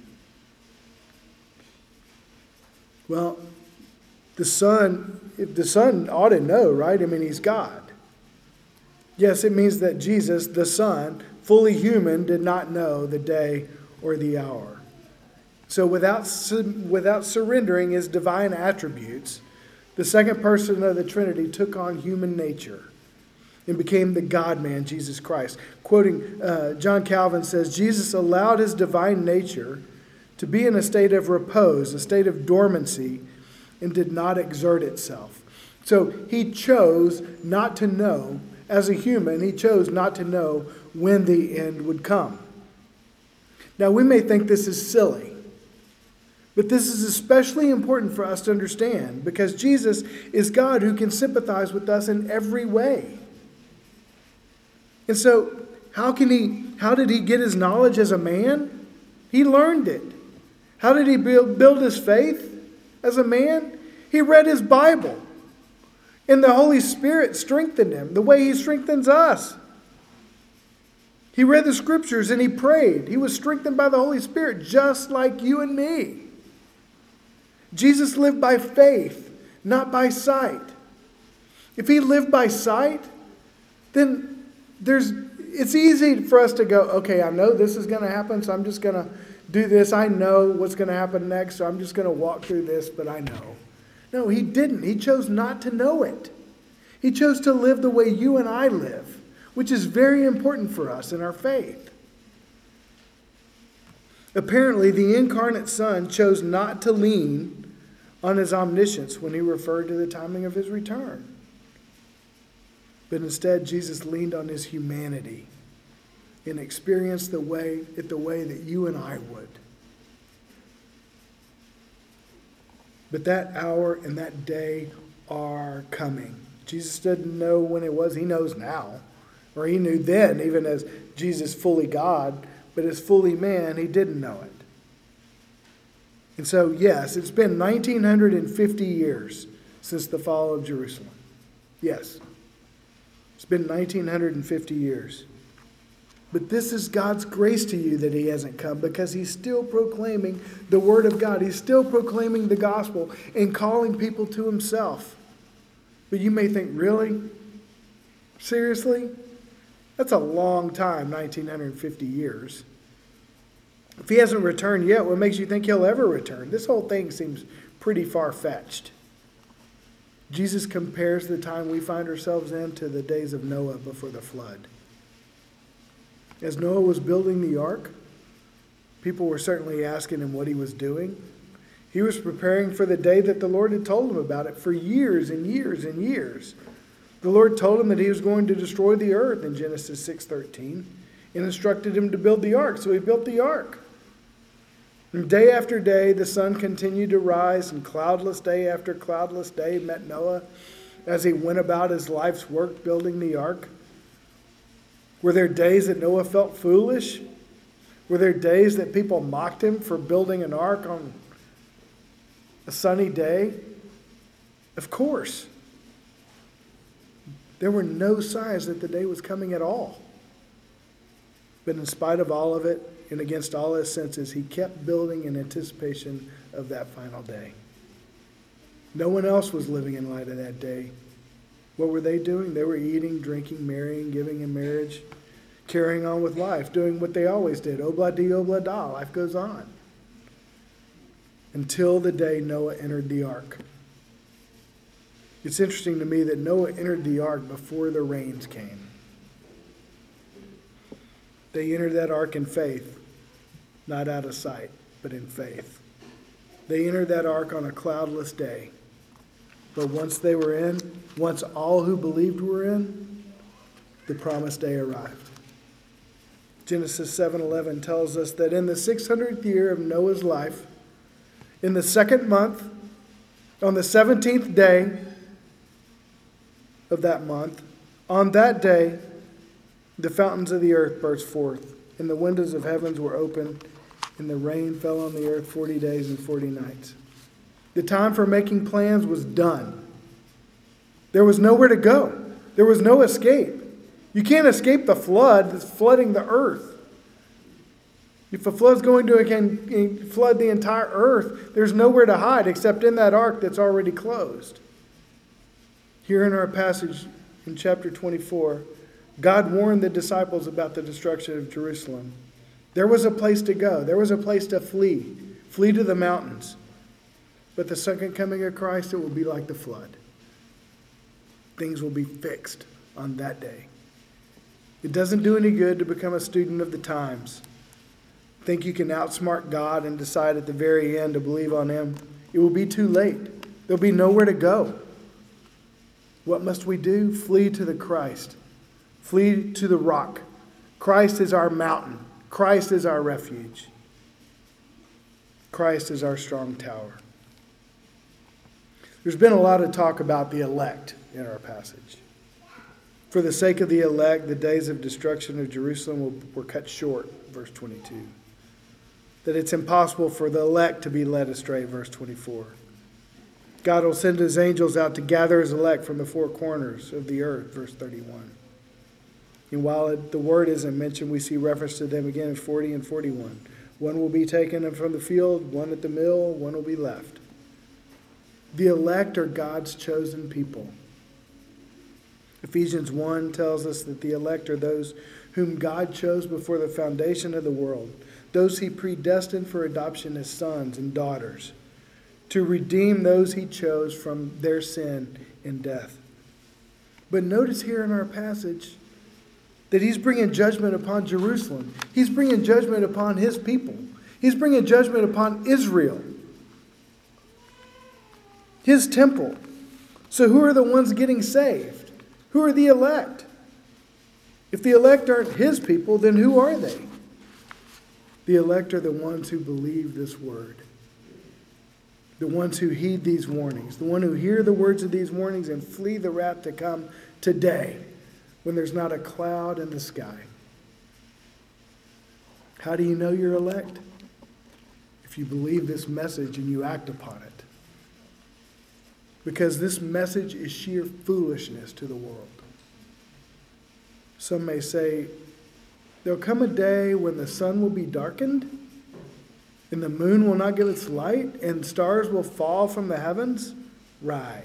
Well, the Son, if the Son ought to know, right? I mean, he's God. Yes, it means that Jesus, the Son, fully human, did not know the day or the hour. So without, without surrendering his divine attributes, the second person of the Trinity took on human nature and became the God-man, Jesus Christ. Quoting uh, John Calvin says, Jesus allowed his divine nature to be in a state of repose, a state of dormancy, and did not exert itself. So he chose not to know, as a human, he chose not to know when the end would come. Now we may think this is silly, but this is especially important for us to understand because Jesus is God who can sympathize with us in every way. And so, how can he, how did he get his knowledge as a man? He learned it. How did he build, build his faith as a man? He read his Bible. And the Holy Spirit strengthened him the way he strengthens us. He read the scriptures and he prayed. He was strengthened by the Holy Spirit just like you and me. Jesus lived by faith, not by sight. If he lived by sight, then there's it's easy for us to go, okay, I know this is going to happen, so I'm just going to do this. I know what's going to happen next, so I'm just going to walk through this, but I know. No, he didn't. He chose not to know it. He chose to live the way you and I live, which is very important for us in our faith. Apparently, the incarnate Son chose not to lean on his omniscience when he referred to the timing of his return. But instead, Jesus leaned on his humanity and experienced the way, it the way that you and I would. But that hour and that day are coming. Jesus didn't know when it was. He knows now. Or he knew then, even as Jesus fully God, but as fully man, he didn't know it. And so, yes, it's been nineteen fifty years since the fall of Jerusalem. Yes. It's been nineteen fifty years. But this is God's grace to you that he hasn't come because he's still proclaiming the word of God. He's still proclaiming the gospel and calling people to himself. But you may think, really? Seriously? That's a long time, nineteen fifty years. If he hasn't returned yet, what makes you think he'll ever return? This whole thing seems pretty far-fetched. Jesus compares the time we find ourselves in to the days of Noah before the flood. As Noah was building the ark, people were certainly asking him what he was doing. He was preparing for the day that the Lord had told him about it for years and years and years. The Lord told him that he was going to destroy the earth in Genesis six thirteen and instructed him to build the ark, so he built the ark. And day after day, the sun continued to rise, and cloudless day after cloudless day met Noah as he went about his life's work building the ark. Were there days that Noah felt foolish? Were there days that people mocked him for building an ark on a sunny day? Of course. There were no signs that the day was coming at all. But in spite of all of it, and against all his senses, he kept building in anticipation of that final day. No one else was living in light of that day. What were they doing? They were eating, drinking, marrying, giving in marriage, carrying on with life, doing what they always did. Obla di, obla da. Life goes on. Until the day Noah entered the ark. It's interesting to me that Noah entered the ark before the rains came. They entered that ark in faith, not out of sight, but in faith. They entered that ark on a cloudless day. But once they were in, once all who believed were in, the promised day arrived. Genesis seven eleven tells us that in the six hundredth year of Noah's life, in the second month, on the seventeenth day of that month, on that day, the fountains of the earth burst forth, and the windows of heavens were opened, and the rain fell on the earth forty days and forty nights. The time for making plans was done. There was nowhere to go. There was no escape. You can't escape the flood that's flooding the earth. If a flood's going to again flood the entire earth, there's nowhere to hide except in that ark that's already closed. Here in our passage in chapter twenty-four, God warned the disciples about the destruction of Jerusalem. There was a place to go. There was a place to flee. Flee to the mountains. But the second coming of Christ, it will be like the flood. Things will be fixed on that day. It doesn't do any good to become a student of the times. Think you can outsmart God and decide at the very end to believe on Him. It will be too late. There'll be nowhere to go. What must we do? Flee to the Christ. Flee to the rock. Christ is our mountain. Christ is our refuge. Christ is our strong tower. There's been a lot of talk about the elect in our passage. For the sake of the elect, the days of destruction of Jerusalem were cut short, verse twenty-two. That it's impossible for the elect to be led astray, verse twenty-four. God will send His angels out to gather His elect from the four corners of the earth, verse thirty-one. And while it, the word isn't mentioned, we see reference to them again in forty and forty-one. One will be taken from the field, one at the mill, one will be left. The elect are God's chosen people. Ephesians one tells us that the elect are those whom God chose before the foundation of the world, those He predestined for adoption as sons and daughters, to redeem those He chose from their sin and death. But notice here in our passage that He's bringing judgment upon Jerusalem. He's bringing judgment upon His people. He's bringing judgment upon Israel, His temple. So who are the ones getting saved? Who are the elect? If the elect aren't His people, then who are they? The elect are the ones who believe this word. The ones who heed these warnings. The one who hear the words of these warnings and flee the wrath to come today when there's not a cloud in the sky. How do you know you're elect? If you believe this message and you act upon it. Because this message is sheer foolishness to the world. Some may say, there'll come a day when the sun will be darkened, and the moon will not give its light, and stars will fall from the heavens? Right.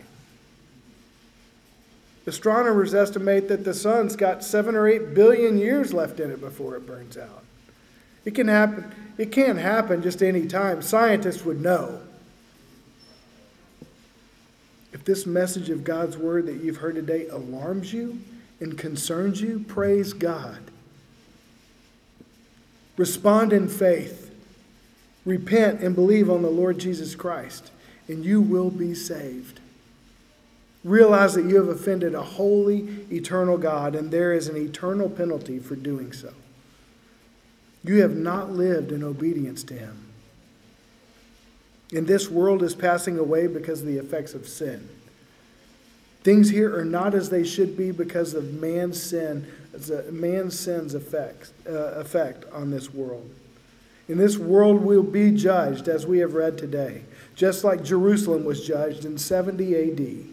Astronomers estimate that the sun's got seven or eight billion years left in it before it burns out. It can happen. It can't happen just any time. Scientists would know. If this message of God's word that you've heard today alarms you and concerns you, praise God. Respond in faith. Repent and believe on the Lord Jesus Christ, and you will be saved. Realize that you have offended a holy, eternal God, and there is an eternal penalty for doing so. You have not lived in obedience to Him. And this world is passing away because of the effects of sin. Things here are not as they should be because of man's sin, man's sin's effect, uh, effect on this world. And this world will be judged, as we have read today, just like Jerusalem was judged in seventy A D.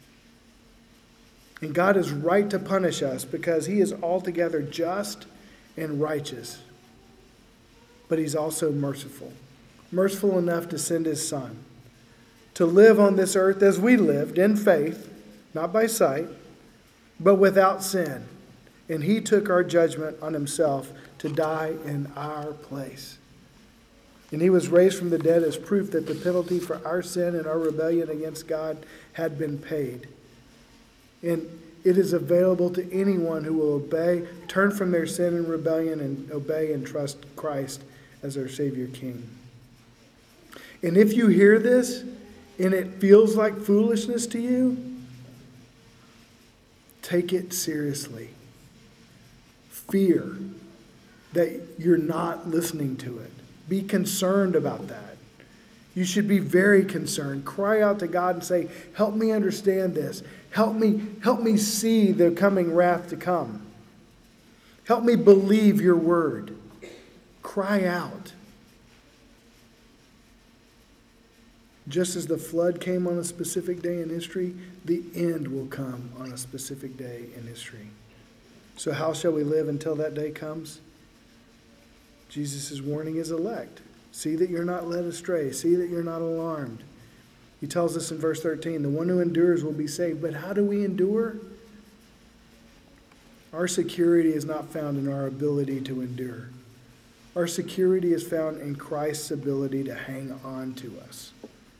And God is right to punish us because He is altogether just and righteous. But He's also merciful. Merciful enough to send His Son to live on this earth as we lived, in faith, not by sight, but without sin. And He took our judgment on Himself to die in our place. And He was raised from the dead as proof that the penalty for our sin and our rebellion against God had been paid. And it is available to anyone who will obey, turn from their sin and rebellion, and obey and trust Christ as our Savior King. And if you hear this and it feels like foolishness to you, take it seriously. Fear that you're not listening to it. Be concerned about that. You should be very concerned. Cry out to God and say, help me understand this. Help me, help me see the coming wrath to come. Help me believe your word. Cry out. Just as the flood came on a specific day in history, the end will come on a specific day in history. So how shall we live until that day comes? Jesus is warning his elect. See that you're not led astray. See that you're not alarmed. He tells us in verse thirteen, the one who endures will be saved. But how do we endure? Our security is not found in our ability to endure. Our security is found in Christ's ability to hang on to us.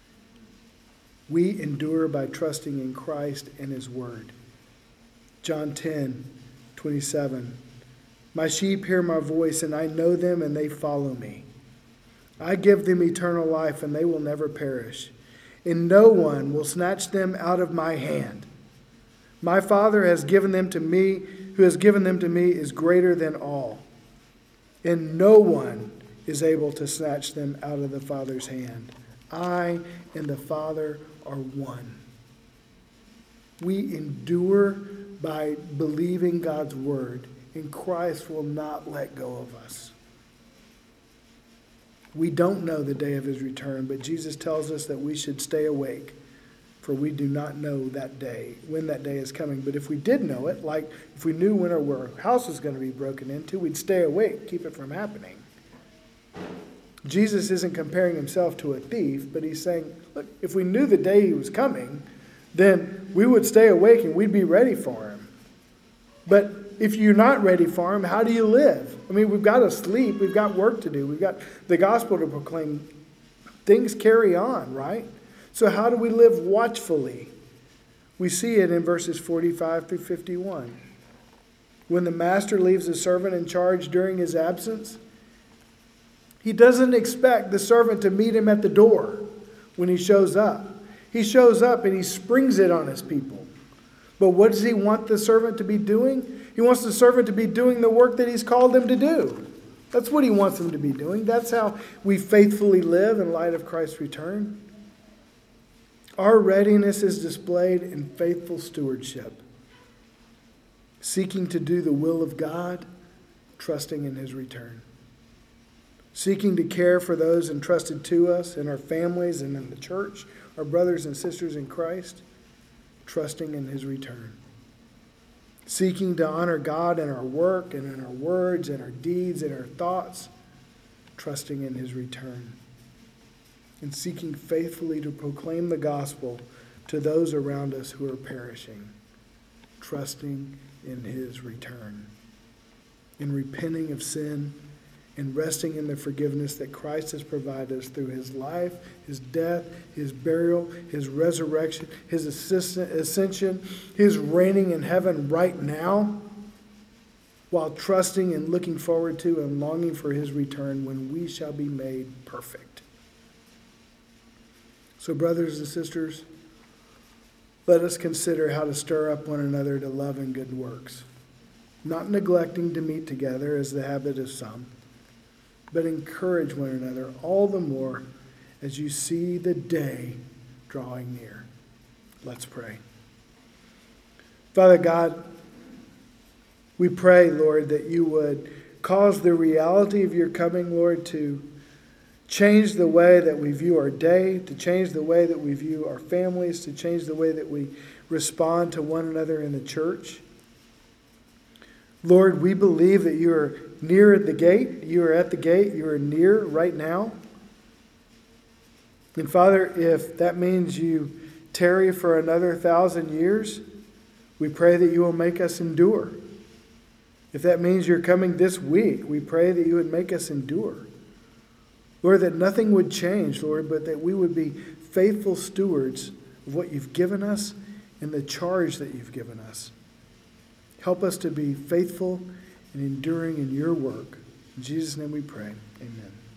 We endure by trusting in Christ and his word. John ten, twenty-seven. My sheep hear my voice, and I know them, and they follow me. I give them eternal life, and they will never perish. And no one will snatch them out of my hand. My Father has given them to me, who has given them to me is greater than all. And no one is able to snatch them out of the Father's hand. I and the Father are one. We endure by believing God's word, and Christ will not let go of us. We don't know the day of his return, but Jesus tells us that we should stay awake, for we do not know that day, when that day is coming. But if we did know it, like if we knew when our house was going to be broken into, we'd stay awake, keep it from happening. Jesus isn't comparing himself to a thief, but he's saying, look, if we knew the day he was coming, then we would stay awake and we'd be ready for him. But if you're not ready for him, how do you live? I mean, we've got to sleep. We've got work to do. We've got the gospel to proclaim. Things carry on, right? So how do we live watchfully? We see it in verses forty-five through fifty-one. When the master leaves a servant in charge during his absence, he doesn't expect the servant to meet him at the door when he shows up. He shows up and he springs it on his people. But what does he want the servant to be doing? He wants the servant to be doing the work that he's called them to do. That's what he wants them to be doing. That's how we faithfully live in light of Christ's return. Our readiness is displayed in faithful stewardship, seeking to do the will of God, trusting in his return. Seeking to care for those entrusted to us in our families and in the church, our brothers and sisters in Christ, trusting in his return. Seeking to honor God in our work and in our words and our deeds and our thoughts, trusting in his return. And seeking faithfully to proclaim the gospel to those around us who are perishing, trusting in his return. In repenting of sin and resting in the forgiveness that Christ has provided us through his life, his death, his burial, his resurrection, his ascension, his reigning in heaven right now, while trusting and looking forward to and longing for his return when we shall be made perfect. So, brothers and sisters, let us consider how to stir up one another to love and good works, not neglecting to meet together as the habit of some, but encourage one another all the more as you see the day drawing near. Let's pray. Father God, we pray, Lord, that you would cause the reality of your coming, Lord, to change the way that we view our day, to change the way that we view our families, to change the way that we respond to one another in the church. Lord, we believe that you are near at the gate. You are at the gate. You are near right now. And Father, if that means you tarry for another thousand years, we pray that you will make us endure. If that means you're coming this week, we pray that you would make us endure. Lord, that nothing would change, Lord, but that we would be faithful stewards of what you've given us and the charge that you've given us. Help us to be faithful and enduring in your work. In Jesus' name we pray. Amen.